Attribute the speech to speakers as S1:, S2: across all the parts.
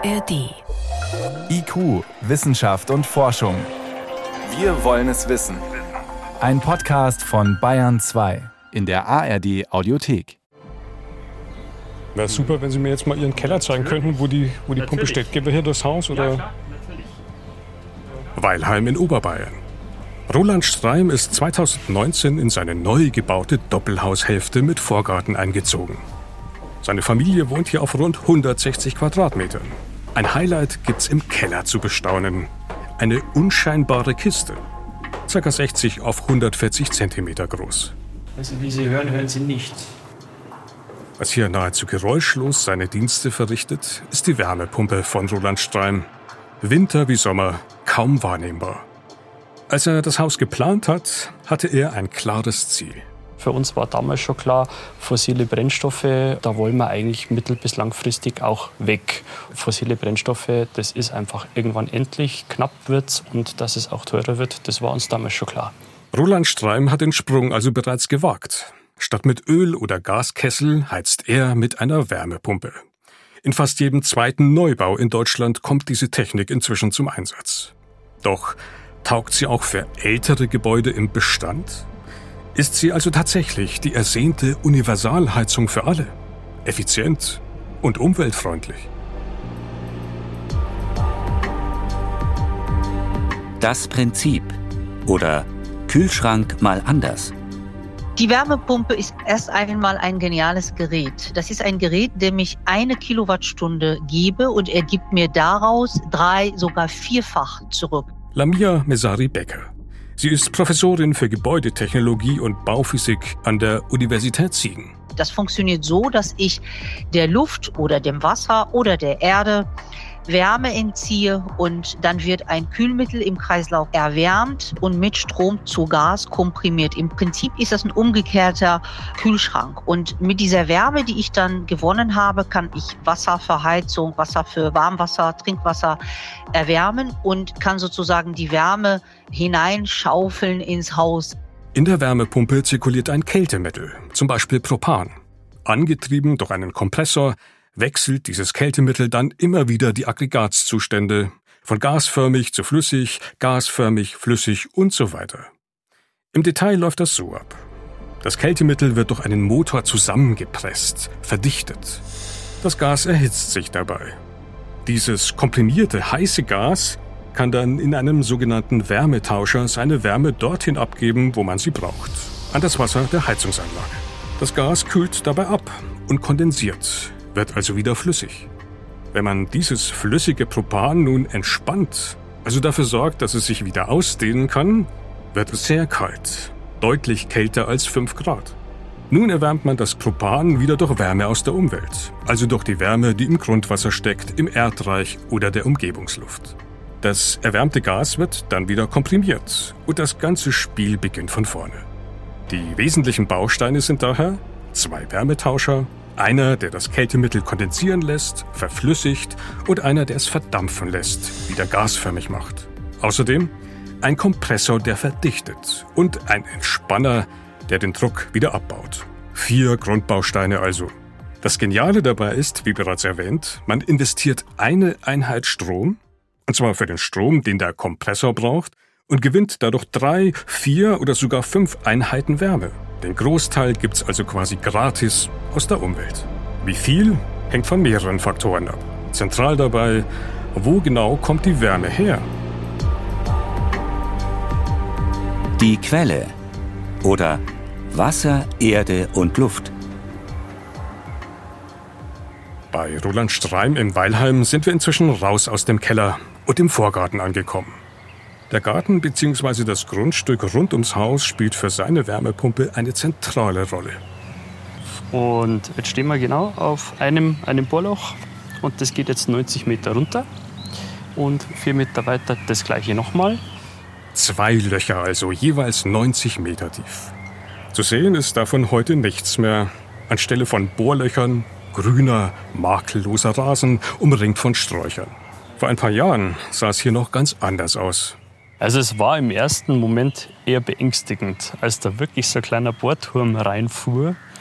S1: ARD.
S2: IQ, Wissenschaft und Forschung. Wir wollen es wissen. Ein Podcast von Bayern 2 in der ARD Audiothek.
S3: Wäre super, wenn Sie mir jetzt mal Ihren Keller zeigen könnten, wo die Pumpe steht. Gehen wir hier durchs Haus? Oder?
S4: Ja, klar, natürlich.
S3: Weilheim in Oberbayern. Roland Streim ist 2019 in seine neu gebaute Doppelhaushälfte mit Vorgarten eingezogen. Seine Familie wohnt hier auf rund 160 Quadratmetern. Ein Highlight gibt's im Keller zu bestaunen. Eine unscheinbare Kiste. Ca. 60 auf 140 Zentimeter groß.
S4: Also wie Sie hören, hören Sie nichts.
S3: Was hier nahezu geräuschlos seine Dienste verrichtet, ist die Wärmepumpe von Roland Streim. Winter wie Sommer kaum wahrnehmbar. Als er das Haus geplant hat, hatte er ein klares Ziel.
S5: Für uns war damals schon klar, fossile Brennstoffe, da wollen wir eigentlich mittel- bis langfristig auch weg. Fossile Brennstoffe, das ist einfach irgendwann endlich, knapp wird's und dass es auch teurer wird, das war uns damals schon klar.
S3: Roland Streim hat den Sprung also bereits gewagt. Statt mit Öl- oder Gaskessel heizt er mit einer Wärmepumpe. In fast jedem zweiten Neubau in Deutschland kommt diese Technik inzwischen zum Einsatz. Doch taugt sie auch für ältere Gebäude im Bestand? Ist sie also tatsächlich die ersehnte Universalheizung für alle? Effizient und umweltfreundlich?
S6: Das Prinzip oder Kühlschrank mal anders.
S7: Die Wärmepumpe ist erst einmal ein geniales Gerät. Das ist ein Gerät, dem ich 1 Kilowattstunde gebe und er gibt mir daraus 3, sogar 4-fach zurück.
S3: Lamia Mesari-Becker. Sie ist Professorin für Gebäudetechnologie und Bauphysik an der Universität Siegen.
S7: Das funktioniert so, dass ich der Luft oder dem Wasser oder der Erde Wärme entziehe und dann wird ein Kühlmittel im Kreislauf erwärmt und mit Strom zu Gas komprimiert. Im Prinzip ist das ein umgekehrter Kühlschrank. Und mit dieser Wärme, die ich dann gewonnen habe, kann ich Wasser für Heizung, Wasser für Warmwasser, Trinkwasser erwärmen und kann sozusagen die Wärme hineinschaufeln ins Haus.
S3: In der Wärmepumpe zirkuliert ein Kältemittel, zum Beispiel Propan. Angetrieben durch einen Kompressor wechselt dieses Kältemittel dann immer wieder die Aggregatzustände von gasförmig zu flüssig, gasförmig, flüssig und so weiter. Im Detail läuft das so ab. Das Kältemittel wird durch einen Motor zusammengepresst, verdichtet. Das Gas erhitzt sich dabei. Dieses komprimierte heiße Gas kann dann in einem sogenannten Wärmetauscher seine Wärme dorthin abgeben, wo man sie braucht, an das Wasser der Heizungsanlage. Das Gas kühlt dabei ab und kondensiert, wird also wieder flüssig. Wenn man dieses flüssige Propan nun entspannt, also dafür sorgt, dass es sich wieder ausdehnen kann, wird es sehr kalt, deutlich kälter als 5 Grad. Nun erwärmt man das Propan wieder durch Wärme aus der Umwelt, also durch die Wärme, die im Grundwasser steckt, im Erdreich oder der Umgebungsluft. Das erwärmte Gas wird dann wieder komprimiert und das ganze Spiel beginnt von vorne. Die wesentlichen Bausteine sind daher 2 Wärmetauscher, einer, der das Kältemittel kondensieren lässt, verflüssigt und einer, der es verdampfen lässt, wieder gasförmig macht. Außerdem ein Kompressor, der verdichtet und ein Entspanner, der den Druck wieder abbaut. 4 Grundbausteine also. Das Geniale dabei ist, wie bereits erwähnt, man investiert eine Einheit Strom, und zwar für den Strom, den der Kompressor braucht, und gewinnt dadurch 3, 4 oder sogar 5 Einheiten Wärme. Den Großteil gibt's also quasi gratis aus der Umwelt. Wie viel, hängt von mehreren Faktoren ab. Zentral dabei, wo genau kommt die Wärme her?
S6: Die Quelle oder Wasser, Erde und Luft.
S3: Bei Roland Streim in Weilheim sind wir inzwischen raus aus dem Keller und im Vorgarten angekommen. Der Garten bzw. das Grundstück rund ums Haus spielt für seine Wärmepumpe eine zentrale Rolle.
S5: Und jetzt stehen wir genau auf einem Bohrloch und das geht jetzt 90 Meter runter und 4 Meter weiter das gleiche nochmal.
S3: 2 Löcher also, jeweils 90 Meter tief. Zu sehen ist davon heute nichts mehr. Anstelle von Bohrlöchern grüner, makelloser Rasen, umringt von Sträuchern. Vor ein paar Jahren sah es hier noch ganz anders aus.
S5: Also es war im ersten Moment eher beängstigend, als da wirklich so ein kleiner Bohrturm reinfuhr.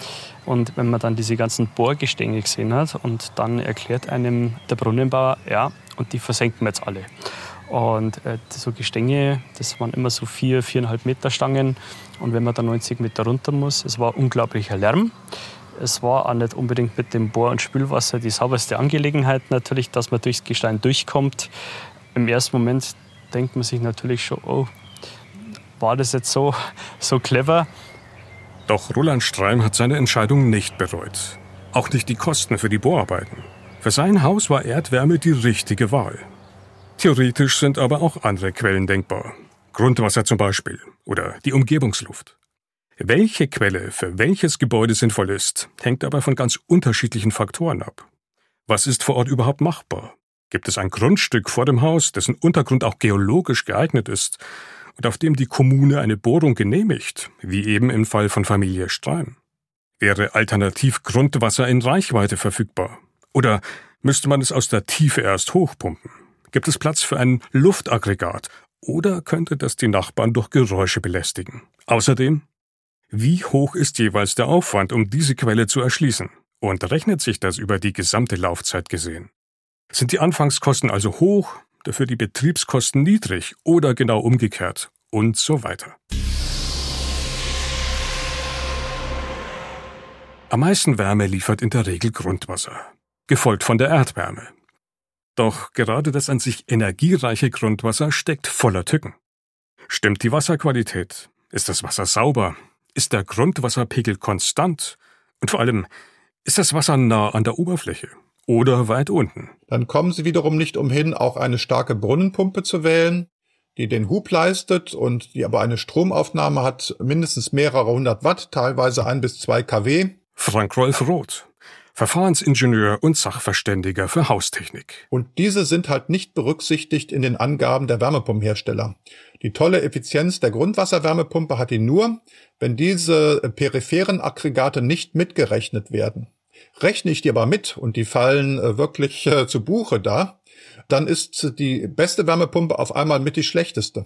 S5: Und wenn man dann diese ganzen Bohrgestänge gesehen hat und dann erklärt einem der Brunnenbauer, ja, und die versenken wir jetzt alle. Und so Gestänge, das waren immer so 4,5 Meter Stangen. Und wenn man da 90 Meter runter muss, es war unglaublicher Lärm. Es war auch nicht unbedingt mit dem Bohr- und Spülwasser die sauberste Angelegenheit natürlich, dass man durchs Gestein durchkommt. Im ersten Moment denkt man sich natürlich schon, oh, war das jetzt so clever?
S3: Doch Roland Streim hat seine Entscheidung nicht bereut. Auch nicht die Kosten für die Bohrarbeiten. Für sein Haus war Erdwärme die richtige Wahl. Theoretisch sind aber auch andere Quellen denkbar. Grundwasser zum Beispiel oder die Umgebungsluft. Welche Quelle für welches Gebäude sinnvoll ist, hängt aber von ganz unterschiedlichen Faktoren ab. Was ist vor Ort überhaupt machbar? Gibt es ein Grundstück vor dem Haus, dessen Untergrund auch geologisch geeignet ist und auf dem die Kommune eine Bohrung genehmigt, wie eben im Fall von Familie Streim? Wäre alternativ Grundwasser in Reichweite verfügbar? Oder müsste man es aus der Tiefe erst hochpumpen? Gibt es Platz für ein Luftaggregat? Oder könnte das die Nachbarn durch Geräusche belästigen? Außerdem, wie hoch ist jeweils der Aufwand, um diese Quelle zu erschließen? Und rechnet sich das über die gesamte Laufzeit gesehen? Sind die Anfangskosten also hoch, dafür die Betriebskosten niedrig oder genau umgekehrt? Und so weiter. Am meisten Wärme liefert in der Regel Grundwasser, gefolgt von der Erdwärme. Doch gerade das an sich energiereiche Grundwasser steckt voller Tücken. Stimmt die Wasserqualität? Ist das Wasser sauber? Ist der Grundwasserpegel konstant? Und vor allem, ist das Wasser nah an der Oberfläche oder weit unten?
S1: Dann kommen Sie wiederum nicht umhin, auch eine starke Brunnenpumpe zu wählen, die den Hub leistet und die aber eine Stromaufnahme hat, mindestens mehrere 100 Watt, teilweise 1 bis 2 kW.
S3: Frank-Rolf Roth, Verfahrensingenieur und Sachverständiger für Haustechnik.
S1: Und diese sind halt nicht berücksichtigt in den Angaben der Wärmepumpenhersteller. Die tolle Effizienz der Grundwasserwärmepumpe hat die nur, wenn diese peripheren Aggregate nicht mitgerechnet werden. Rechne ich die aber mit und die fallen wirklich zu Buche da, dann ist die beste Wärmepumpe auf einmal mit die schlechteste.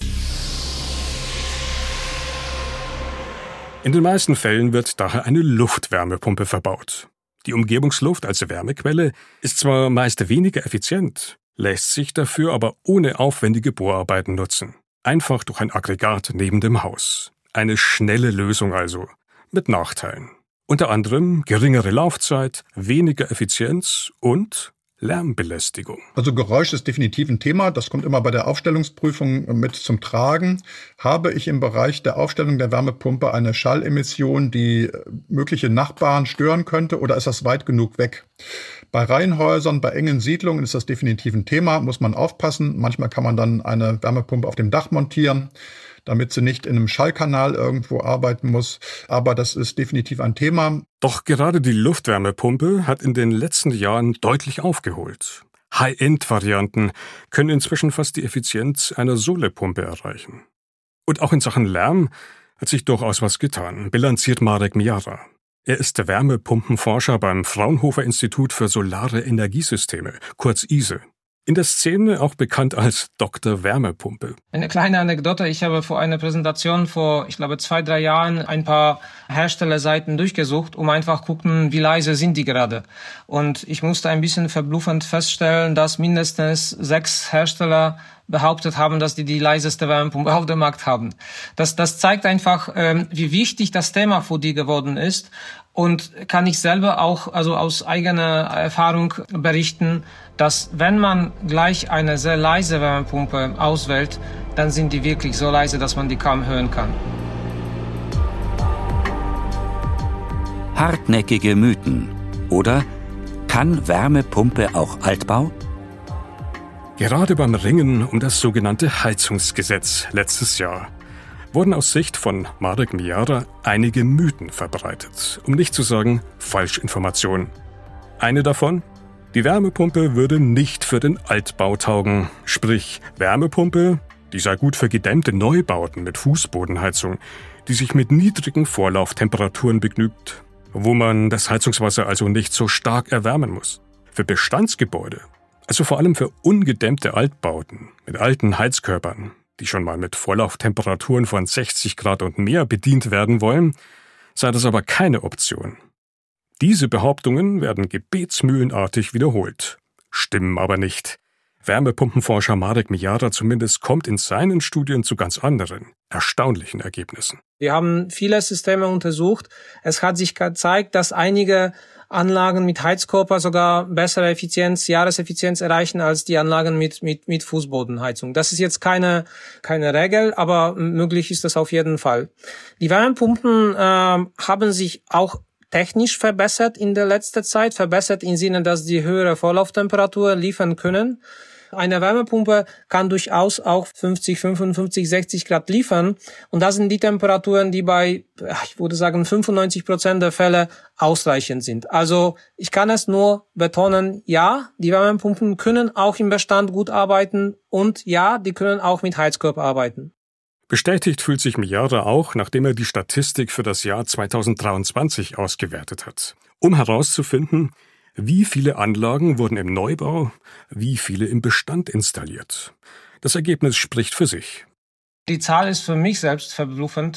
S3: In den meisten Fällen wird daher eine Luftwärmepumpe verbaut. Die Umgebungsluft als Wärmequelle ist zwar meist weniger effizient, lässt sich dafür aber ohne aufwendige Bohrarbeiten nutzen. Einfach durch ein Aggregat neben dem Haus. Eine schnelle Lösung also, mit Nachteilen. Unter anderem geringere Laufzeit, weniger Effizienz und Lärmbelästigung.
S1: Also Geräusch ist definitiv ein Thema. Das kommt immer bei der Aufstellungsprüfung mit zum Tragen. Habe ich im Bereich der Aufstellung der Wärmepumpe eine Schallemission, die mögliche Nachbarn stören könnte, oder ist das weit genug weg? Bei Reihenhäusern, bei engen Siedlungen ist das definitiv ein Thema, muss man aufpassen. Manchmal kann man dann eine Wärmepumpe auf dem Dach montieren, damit sie nicht in einem Schallkanal irgendwo arbeiten muss. Aber das ist definitiv ein Thema.
S3: Doch gerade die Luftwärmepumpe hat in den letzten Jahren deutlich aufgeholt. High-End-Varianten können inzwischen fast die Effizienz einer Solepumpe erreichen. Und auch in Sachen Lärm hat sich durchaus was getan, bilanziert Marek Miara. Er ist Wärmepumpenforscher beim Fraunhofer Institut für Solare Energiesysteme, kurz ISE. In der Szene auch bekannt als Dr. Wärmepumpe.
S8: Eine kleine Anekdote. Ich habe vor einer Präsentation vor, 2-3 Jahren ein paar Herstellerseiten durchgesucht, um einfach gucken, wie leise sind die gerade. Und ich musste ein bisschen verblüffend feststellen, dass mindestens 6 Hersteller behauptet haben, dass die leiseste Wärmepumpe auf dem Markt haben. Das zeigt einfach, wie wichtig das Thema für die geworden ist. Und kann ich selber auch aus eigener Erfahrung berichten, dass wenn man gleich eine sehr leise Wärmepumpe auswählt, dann sind die wirklich so leise, dass man die kaum hören kann.
S6: Hartnäckige Mythen. Oder kann Wärmepumpe auch Altbau?
S3: Gerade beim Ringen um das sogenannte Heizungsgesetz letztes Jahr wurden aus Sicht von Marek Miara einige Mythen verbreitet, um nicht zu sagen Falschinformationen. Eine davon: die Wärmepumpe würde nicht für den Altbau taugen. Sprich, Wärmepumpe, die sei gut für gedämmte Neubauten mit Fußbodenheizung, die sich mit niedrigen Vorlauftemperaturen begnügt, wo man das Heizungswasser also nicht so stark erwärmen muss. Für Bestandsgebäude, also vor allem für ungedämmte Altbauten mit alten Heizkörpern, die schon mal mit Vorlauftemperaturen von 60 Grad und mehr bedient werden wollen, sei das aber keine Option. Diese Behauptungen werden gebetsmühlenartig wiederholt, stimmen aber nicht. Wärmepumpenforscher Marek Mijara zumindest kommt in seinen Studien zu ganz anderen, erstaunlichen Ergebnissen.
S8: Wir haben viele Systeme untersucht. Es hat sich gezeigt, dass einige Anlagen mit Heizkörper sogar bessere Jahreseffizienz erreichen als die Anlagen mit Fußbodenheizung. Das ist jetzt keine Regel, aber möglich ist das auf jeden Fall. Die Wärmepumpen haben sich auch technisch verbessert in der letzten Zeit, verbessert im Sinne, dass die höhere Vorlauftemperatur liefern können. Eine Wärmepumpe kann durchaus auch 50, 55, 60 Grad liefern. Und das sind die Temperaturen, die bei, ich würde sagen, 95% der Fälle ausreichend sind. Also ich kann es nur betonen, ja, die Wärmepumpen können auch im Bestand gut arbeiten und ja, die können auch mit Heizkörper arbeiten.
S3: Bestätigt fühlt sich Mijara auch, nachdem er die Statistik für das Jahr 2023 ausgewertet hat, um herauszufinden, wie viele Anlagen wurden im Neubau, wie viele im Bestand installiert. Das Ergebnis spricht für sich.
S8: Die Zahl ist für mich selbst verblüffend.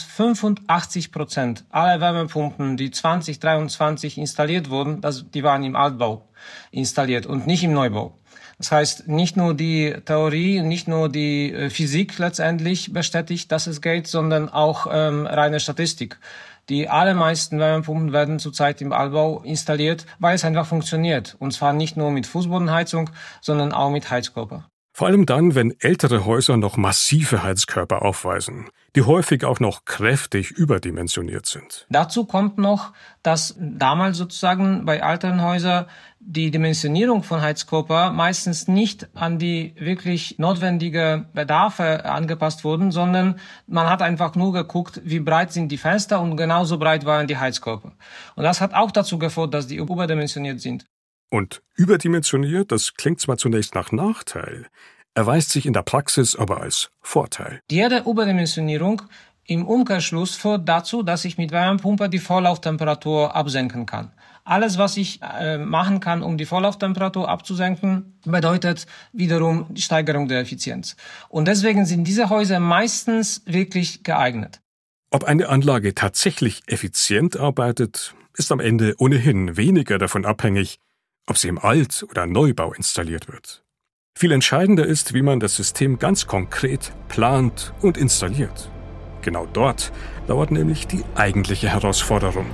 S8: 85% aller Wärmepumpen, die 2023 installiert wurden, die waren im Altbau installiert und nicht im Neubau. Das heißt, nicht nur die Theorie, nicht nur die Physik letztendlich bestätigt, dass es geht, sondern auch reine Statistik. Die allermeisten Wärmepumpen werden zurzeit im Altbau installiert, weil es einfach funktioniert. Und zwar nicht nur mit Fußbodenheizung, sondern auch mit Heizkörper.
S3: Vor allem dann, wenn ältere Häuser noch massive Heizkörper aufweisen, die häufig auch noch kräftig überdimensioniert sind.
S8: Dazu kommt noch, dass damals sozusagen bei älteren Häusern die Dimensionierung von Heizkörper meistens nicht an die wirklich notwendige Bedarfe angepasst wurden, sondern man hat einfach nur geguckt, wie breit sind die Fenster und genauso breit waren die Heizkörper. Und das hat auch dazu geführt, dass die überdimensioniert sind.
S3: Und überdimensioniert, das klingt zwar zunächst nach Nachteil, erweist sich in der Praxis aber als Vorteil.
S8: Jede Überdimensionierung im Umkehrschluss führt dazu, dass ich mit Wärmepumpe die Vorlauftemperatur absenken kann. Alles, was ich machen kann, um die Vorlauftemperatur abzusenken, bedeutet wiederum die Steigerung der Effizienz. Und deswegen sind diese Häuser meistens wirklich geeignet.
S3: Ob eine Anlage tatsächlich effizient arbeitet, ist am Ende ohnehin weniger davon abhängig, ob sie im Alt- oder Neubau installiert wird. Viel entscheidender ist, wie man das System ganz konkret plant und installiert. Genau dort lauert nämlich die eigentliche Herausforderung.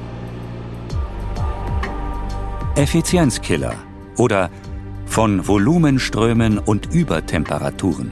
S6: Effizienzkiller oder von Volumenströmen und Übertemperaturen.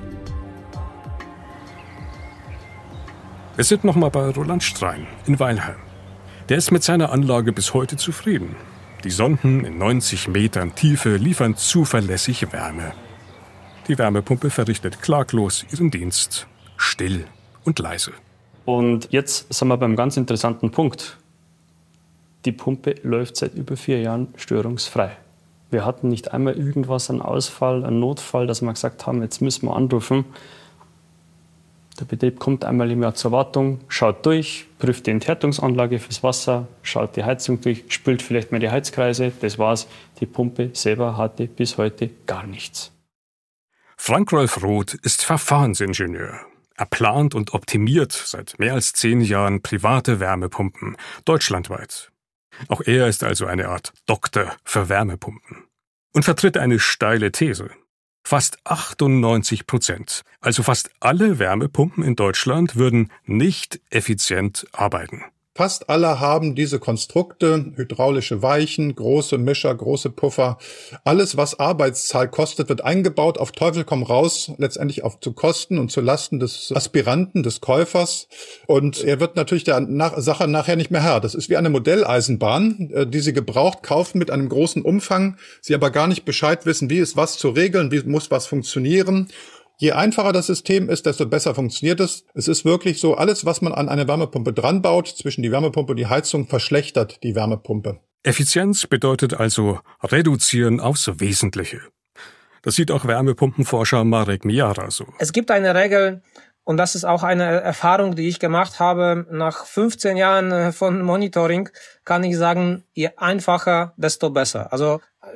S3: Wir sind nochmal bei Roland Strein in Weilheim. Der ist mit seiner Anlage bis heute zufrieden. Die Sonden in 90 Metern Tiefe liefern zuverlässig Wärme. Die Wärmepumpe verrichtet klaglos ihren Dienst, still und leise.
S5: Und jetzt sind wir beim ganz interessanten Punkt. Die Pumpe läuft seit über 4 Jahren störungsfrei. Wir hatten nicht einmal irgendwas, einen Ausfall, einen Notfall, dass wir gesagt haben, jetzt müssen wir anrufen. Der Betrieb kommt einmal im Jahr zur Wartung, schaut durch, prüft die Enthärtungsanlage fürs Wasser, schaut die Heizung durch, spült vielleicht mal die Heizkreise. Das war's. Die Pumpe selber hatte bis heute gar nichts.
S3: Frank-Rolf Roth ist Verfahrensingenieur. Er plant und optimiert seit mehr als 10 Jahren private Wärmepumpen, deutschlandweit. Auch er ist also eine Art Doktor für Wärmepumpen und vertritt eine steile These. Fast 98%, also fast alle Wärmepumpen in Deutschland, würden nicht effizient arbeiten.
S1: Fast alle haben diese Konstrukte, hydraulische Weichen, große Mischer, große Puffer. Alles, was Arbeitszahl kostet, wird eingebaut, auf Teufel komm raus, letztendlich auf zu Kosten und zu Lasten des Aspiranten, des Käufers. Und er wird natürlich der Sache nachher nicht mehr Herr. Das ist wie eine Modelleisenbahn, die Sie gebraucht kaufen mit einem großen Umfang, Sie aber gar nicht Bescheid wissen, wie ist was zu regeln, wie muss was funktionieren. Je einfacher das System ist, desto besser funktioniert es. Es ist wirklich so, alles, was man an eine Wärmepumpe dran baut, zwischen die Wärmepumpe und die Heizung, verschlechtert die Wärmepumpe.
S3: Effizienz bedeutet also reduzieren aufs Wesentliche. Das sieht auch Wärmepumpenforscher Marek Mijara so.
S8: Es gibt eine Regel, und das ist auch eine Erfahrung, die ich gemacht habe. Nach 15 Jahren von Monitoring kann ich sagen, je einfacher, desto besser. Also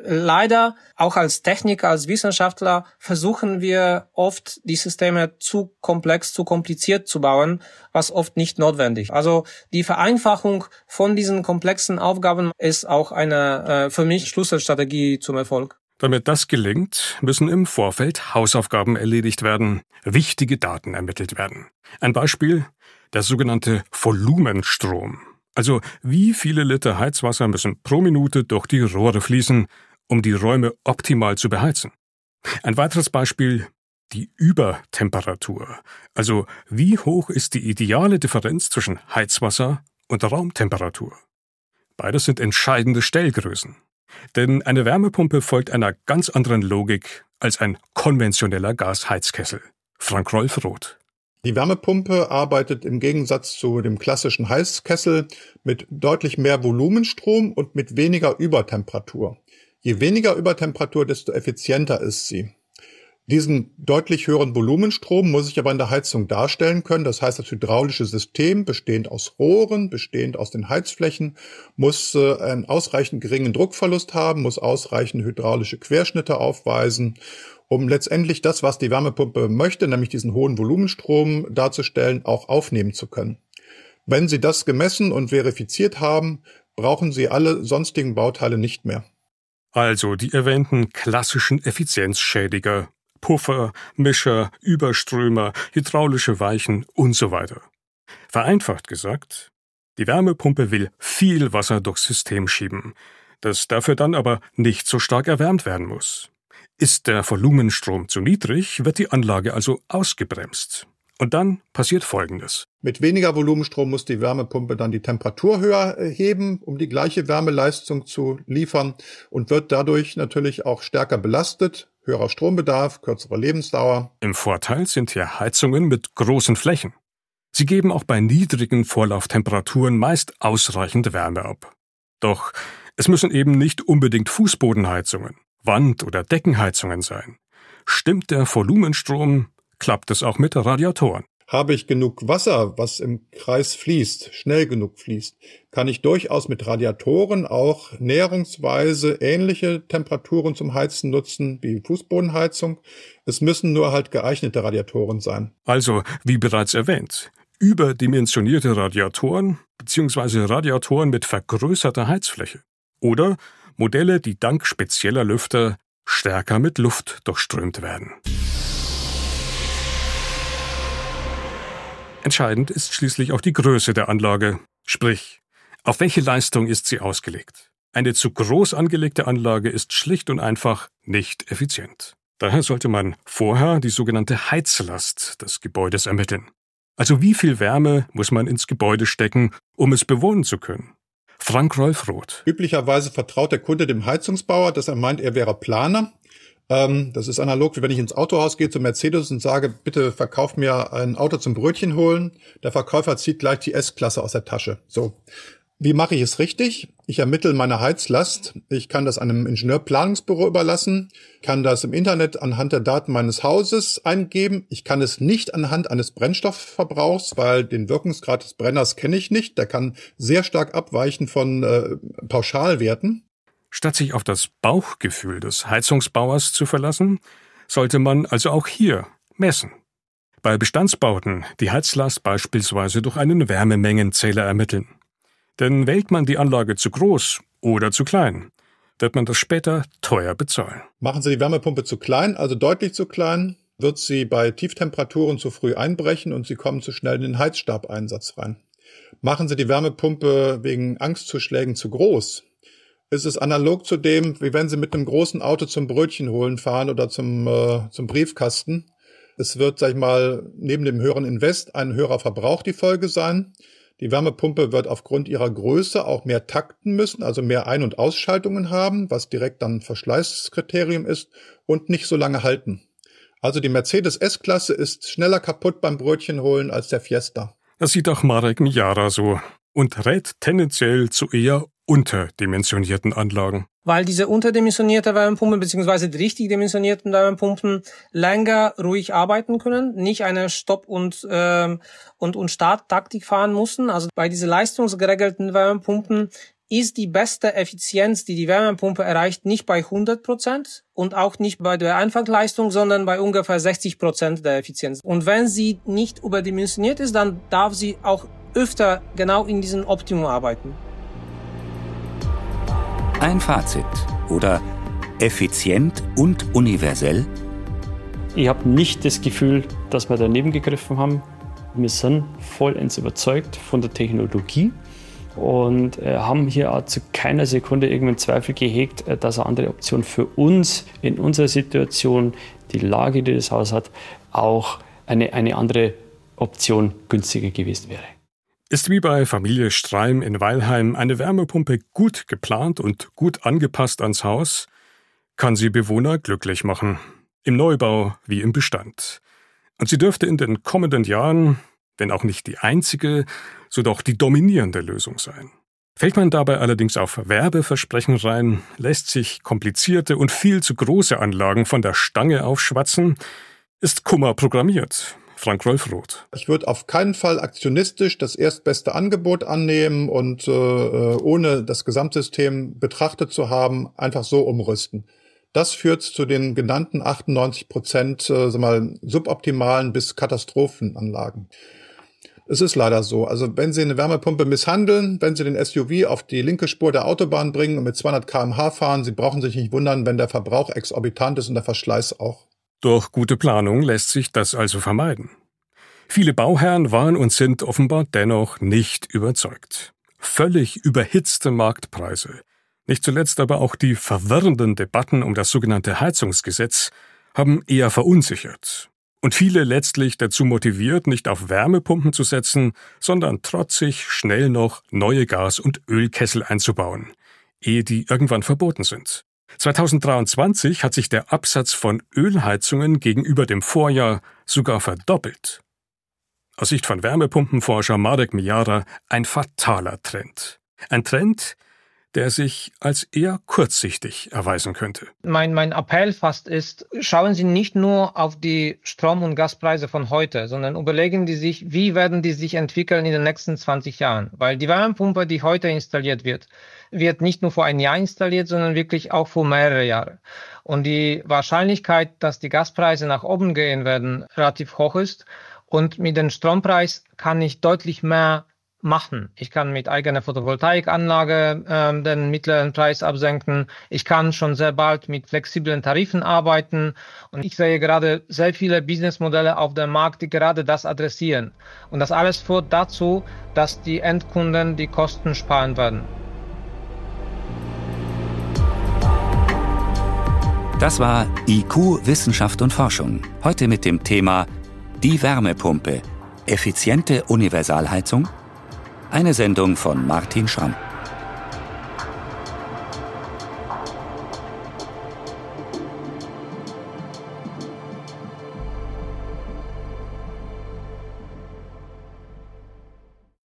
S8: leider auch als Techniker, als Wissenschaftler versuchen wir oft, die Systeme zu komplex, zu kompliziert zu bauen, was oft nicht notwendig. Also die Vereinfachung von diesen komplexen Aufgaben ist auch eine für mich Schlüsselstrategie zum Erfolg.
S3: Damit das gelingt, müssen im Vorfeld Hausaufgaben erledigt werden, wichtige Daten ermittelt werden. Ein Beispiel, der sogenannte Volumenstrom. Also wie viele Liter Heizwasser müssen pro Minute durch die Rohre fließen, um die Räume optimal zu beheizen. Ein weiteres Beispiel, die Übertemperatur. Also wie hoch ist die ideale Differenz zwischen Heizwasser und Raumtemperatur? Beides sind entscheidende Stellgrößen. Denn eine Wärmepumpe folgt einer ganz anderen Logik als ein konventioneller Gasheizkessel. Frank-Rolf Roth.
S1: Die Wärmepumpe arbeitet im Gegensatz zu dem klassischen Heißkessel mit deutlich mehr Volumenstrom und mit weniger Übertemperatur. Je weniger Übertemperatur, desto effizienter ist sie. Diesen deutlich höheren Volumenstrom muss ich aber in der Heizung darstellen können. Das heißt, das hydraulische System, bestehend aus Rohren, bestehend aus den Heizflächen, muss einen ausreichend geringen Druckverlust haben, muss ausreichend hydraulische Querschnitte aufweisen, um letztendlich das, was die Wärmepumpe möchte, nämlich diesen hohen Volumenstrom darzustellen, auch aufnehmen zu können. Wenn Sie das gemessen und verifiziert haben, brauchen Sie alle sonstigen Bauteile nicht mehr.
S3: Also die erwähnten klassischen Effizienzschädiger, Puffer, Mischer, Überströmer, hydraulische Weichen und so weiter. Vereinfacht gesagt, die Wärmepumpe will viel Wasser durchs System schieben, das dafür dann aber nicht so stark erwärmt werden muss. Ist der Volumenstrom zu niedrig, wird die Anlage also ausgebremst. Und dann passiert Folgendes.
S1: Mit weniger Volumenstrom muss die Wärmepumpe dann die Temperatur höher heben, um die gleiche Wärmeleistung zu liefern und wird dadurch natürlich auch stärker belastet. Höherer Strombedarf, kürzere Lebensdauer.
S3: Im Vorteil sind hier Heizungen mit großen Flächen. Sie geben auch bei niedrigen Vorlauftemperaturen meist ausreichend Wärme ab. Doch es müssen eben nicht unbedingt Fußbodenheizungen, Wand- oder Deckenheizungen sein. Stimmt der Volumenstrom, klappt es auch mit Radiatoren.
S1: Habe ich genug Wasser, was im Kreis fließt, schnell genug fließt, kann ich durchaus mit Radiatoren auch näherungsweise ähnliche Temperaturen zum Heizen nutzen wie Fußbodenheizung. Es müssen nur halt geeignete Radiatoren sein.
S3: Also, wie bereits erwähnt, überdimensionierte Radiatoren bzw. Radiatoren mit vergrößerter Heizfläche. Oder Modelle, die dank spezieller Lüfter stärker mit Luft durchströmt werden. Entscheidend ist schließlich auch die Größe der Anlage, sprich, auf welche Leistung ist sie ausgelegt. Eine zu groß angelegte Anlage ist schlicht und einfach nicht effizient. Daher sollte man vorher die sogenannte Heizlast des Gebäudes ermitteln. Also wie viel Wärme muss man ins Gebäude stecken, um es bewohnen zu können? Frank-Rolf Roth.
S1: Üblicherweise vertraut der Kunde dem Heizungsbauer, dass er meint, er wäre Planer. Das ist analog, wie wenn ich ins Autohaus gehe zu Mercedes und sage, bitte verkauf mir ein Auto zum Brötchen holen. Der Verkäufer zieht gleich die S-Klasse aus der Tasche. So. Wie mache ich es richtig? Ich ermittle meine Heizlast. Ich kann das einem Ingenieurplanungsbüro überlassen, kann das im Internet anhand der Daten meines Hauses eingeben. Ich kann es nicht anhand eines Brennstoffverbrauchs, weil den Wirkungsgrad des Brenners kenne ich nicht. Der kann sehr stark abweichen von Pauschalwerten.
S3: Statt sich auf das Bauchgefühl des Heizungsbauers zu verlassen, sollte man also auch hier messen. Bei Bestandsbauten die Heizlast beispielsweise durch einen Wärmemengenzähler ermitteln. Denn wählt man die Anlage zu groß oder zu klein, wird man das später teuer bezahlen.
S1: Machen Sie die Wärmepumpe zu klein, also deutlich zu klein, wird sie bei Tieftemperaturen zu früh einbrechen und Sie kommen zu schnell in den Heizstabeinsatz rein. Machen Sie die Wärmepumpe wegen Angstzuschlägen zu groß, ist es analog zu dem, wie wenn Sie mit einem großen Auto zum Brötchen holen fahren oder zum Briefkasten. Es wird, sag ich mal, neben dem höheren Invest ein höherer Verbrauch die Folge sein. Die Wärmepumpe wird aufgrund ihrer Größe auch mehr takten müssen, also mehr Ein- und Ausschaltungen haben, was direkt dann Verschleißkriterium ist und nicht so lange halten. Also die Mercedes S-Klasse ist schneller kaputt beim Brötchen holen als der Fiesta.
S3: Das sieht auch Marek Mijara so und rät tendenziell zu eher unterdimensionierten Anlagen.
S8: Weil diese unterdimensionierte Wärmepumpen bzw. die richtig dimensionierten Wärmepumpen länger ruhig arbeiten können, nicht eine Stopp- und Starttaktik fahren müssen. Also bei diesen leistungsgeregelten Wärmepumpen ist die beste Effizienz, die die Wärmepumpe erreicht, nicht bei 100% und auch nicht bei der Einfangleistung, sondern bei ungefähr 60% der Effizienz. Und wenn sie nicht überdimensioniert ist, dann darf sie auch öfter genau in diesem Optimum arbeiten.
S6: Ein Fazit oder effizient und universell?
S5: Ich habe nicht das Gefühl, dass wir daneben gegriffen haben. Wir sind vollends überzeugt von der Technologie und haben hier auch zu keiner Sekunde irgendeinen Zweifel gehegt, dass eine andere Option für uns in unserer Situation, die Lage, die das Haus hat, auch eine andere Option günstiger gewesen wäre.
S3: Ist wie bei Familie Streim in Weilheim eine Wärmepumpe gut geplant und gut angepasst ans Haus, kann sie Bewohner glücklich machen. Im Neubau wie im Bestand. Und sie dürfte in den kommenden Jahren, wenn auch nicht die einzige, so doch die dominierende Lösung sein. Fällt man dabei allerdings auf Werbeversprechen rein, lässt sich komplizierte und viel zu große Anlagen von der Stange aufschwatzen, ist Kummer programmiert. Frank-Rolf Roth.
S1: Ich würde auf keinen Fall aktionistisch das erstbeste Angebot annehmen und ohne das Gesamtsystem betrachtet zu haben, einfach so umrüsten. Das führt zu den genannten 98% suboptimalen bis Katastrophenanlagen. Es ist leider so. Also wenn Sie eine Wärmepumpe misshandeln, wenn Sie den SUV auf die linke Spur der Autobahn bringen und mit 200 km/h fahren, Sie brauchen sich nicht wundern, wenn der Verbrauch exorbitant ist und der Verschleiß auch.
S3: Durch gute Planung lässt sich das also vermeiden. Viele Bauherren waren und sind offenbar dennoch nicht überzeugt. Völlig überhitzte Marktpreise. Nicht zuletzt aber auch die verwirrenden Debatten um das sogenannte Heizungsgesetz haben eher verunsichert und viele letztlich dazu motiviert, nicht auf Wärmepumpen zu setzen, sondern trotzig schnell noch neue Gas- und Ölkessel einzubauen, ehe die irgendwann verboten sind. 2023 hat sich der Absatz von Ölheizungen gegenüber dem Vorjahr sogar verdoppelt. Aus Sicht von Wärmepumpenforscher Marek Mijara ein fataler Trend. Ein Trend, der sich als eher kurzsichtig erweisen könnte.
S8: Mein Appell fast ist, schauen Sie nicht nur auf die Strom- und Gaspreise von heute, sondern überlegen Sie sich, wie werden die sich entwickeln in den nächsten 20 Jahren. Weil die Wärmepumpe, die heute installiert wird nicht nur vor ein Jahr installiert, sondern wirklich auch vor mehrere Jahre. Und die Wahrscheinlichkeit, dass die Gaspreise nach oben gehen werden, relativ hoch ist. Und mit dem Strompreis kann ich deutlich mehr machen. Ich kann mit eigener Photovoltaikanlage den mittleren Preis absenken. Ich kann schon sehr bald mit flexiblen Tarifen arbeiten. Und ich sehe gerade sehr viele Businessmodelle auf dem Markt, die gerade das adressieren. Und das alles führt dazu, dass die Endkunden die Kosten sparen werden.
S6: Das war IQ Wissenschaft und Forschung. Heute mit dem Thema Die Wärmepumpe. Effiziente Universalheizung? Eine Sendung von Martin Schramm.